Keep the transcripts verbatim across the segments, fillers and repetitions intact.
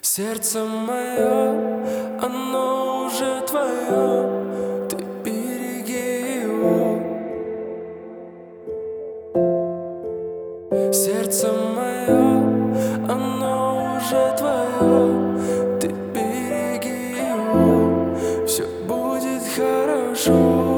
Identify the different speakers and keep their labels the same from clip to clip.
Speaker 1: Сердце мое, оно уже твое, ты береги его. Сердце мое, оно уже твое, ты береги его. Все будет хорошо.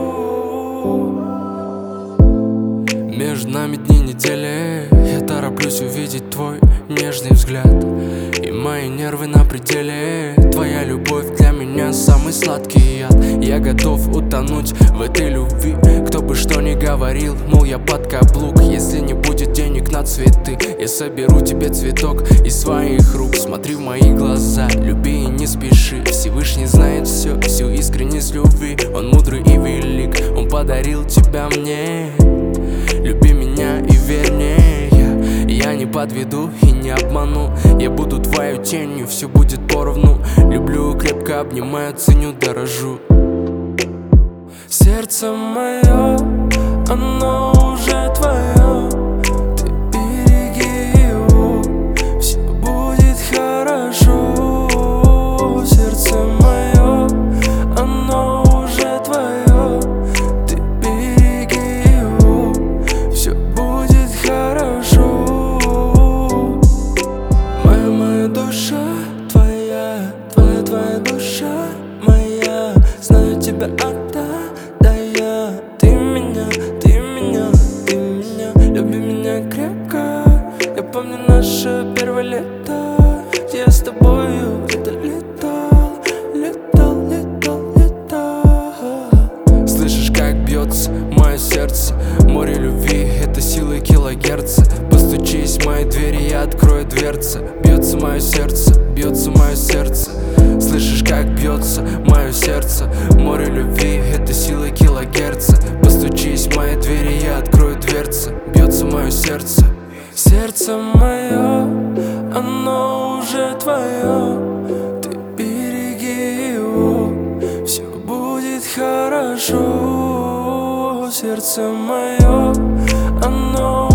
Speaker 1: Между нами дни недели, я тороплюсь увидеть твой нежный взгляд, и мои нервы на пределе. Твоя любовь для меня самый сладкий яд. Я готов утонуть в этой любви. Кто бы что ни говорил, мол, я под каблук. Если не будет денег на цветы, я соберу тебе цветок из своих рук. Смотри в мои глаза, люби и не спеши. Всевышний знает все, всю искренность любви. Он мудрый и велик, он подарил тебя мне. Люби меня и верь мне, я, я не подведу и не обману. Я буду твоей тенью, все будет поровну. Люблю, крепко обнимаю, ценю, дорожу. Сердце мое, оно уже твое, ты береги его, все будет хорошо. Сердце мое, оно уже твое, ты береги его, все будет хорошо. Моя, моя душа твоя, твоя, твоя душа моя, знаю тебя одна. Ты меня, ты меня, ты меня, люби меня крепко. Я помню наше первое лето, где я с тобою где-то летал, летал, летал, летал. Слышишь, как бьется мое сердце, море любви, это силы килогерца. Постучись в мои двери, я открою дверцы. Бьется мое сердце, бьется мое сердце. Слышишь, как бьется мое сердце, море любви, это силы килогерца. Постучись в мои двери, я открою дверцы. Бьется мое сердце. Сердце мое, оно уже твое, ты береги его, все будет хорошо. Сердце мое, оно